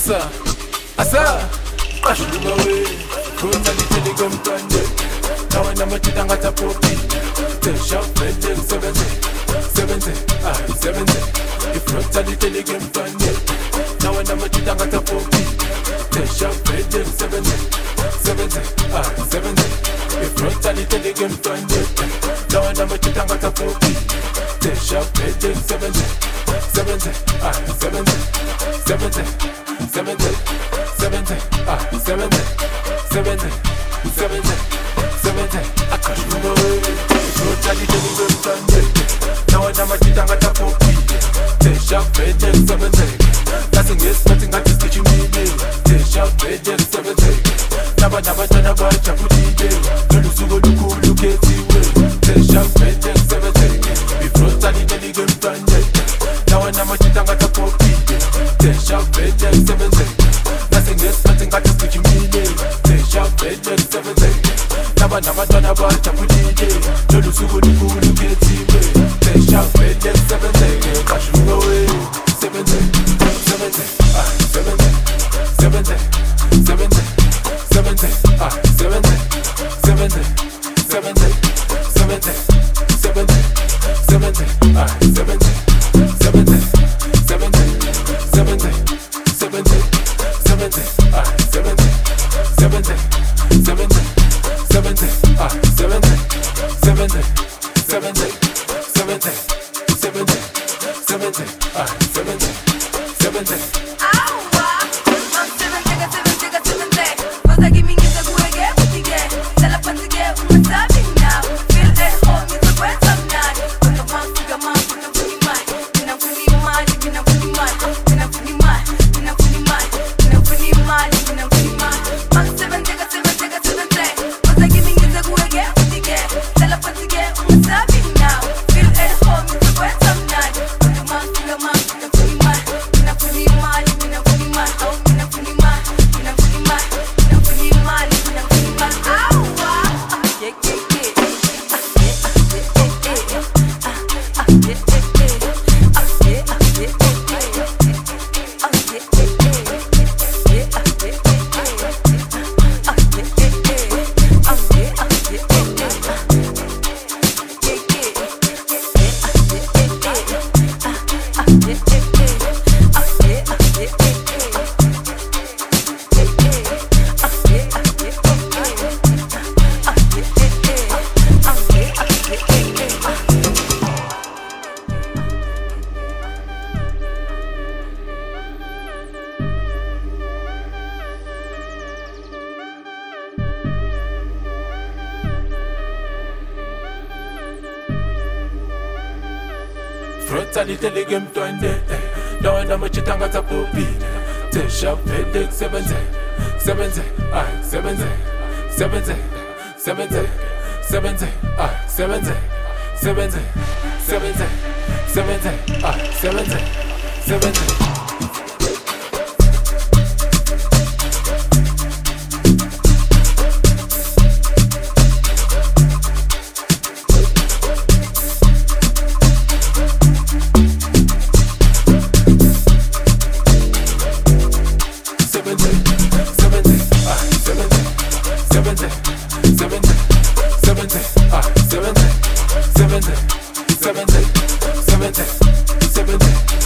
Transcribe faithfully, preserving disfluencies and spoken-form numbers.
Asa, asa, ashumawe, kunta liteli gomtande. Now I'm a chitanga tapopi. The shop fetting seventy, seventy, ah seventy. If not a little gomtande. Now I'm a chitanga tapopi. The shop fetting seventy, seventy, ah seventy. If not a little gomtande. Now I'm a chitanga tapopi. The shop fetting seventy, seventy, ah seventy, seventy, seventy, seventy, ah seventy, seventy, seventy, seventy. I can't remember it. No Charlie telling them Sunday. Now I'm a chitanga tapopi. The shop fetting seventy. Nothing is nothing. I just get you me. The shop fetting seventy. Never never done a bunch of good. No look so good, look at you. The shop fetting seventy. Before Charlie telling them Sunday. Now I'm a chitanga tapopi. The shop fetting seventy. Nothing is nothing. I just get you me. The shop fetting seventy. Never never done a bunch of good. No look so good, look at you. The shop fetting seventy. Cash you away. Seventy, seventy, ah seventy, seventy, seventy, seventy, ah seventy, seventy, seventy, seventy, seventy, seventy, ah seventy, seventy, seventy, seventy, seventy, seventy, ah seventy, seventy, seventy, seventy, ah seventy, seventy, seventy, seventy, seventy, seventy, ah seventy, seventy. Frotali telegem twende. Now I'm a chitanga tapopi. The shop fetting seventy, seventy, ah seventy, seventy, seventy, seventy, ah seventy, seventy, seventy, seventy, ah seventy, seventy. Seventy, seventy, seventy, ah seventy, seventy, seventy, seventy, seventy.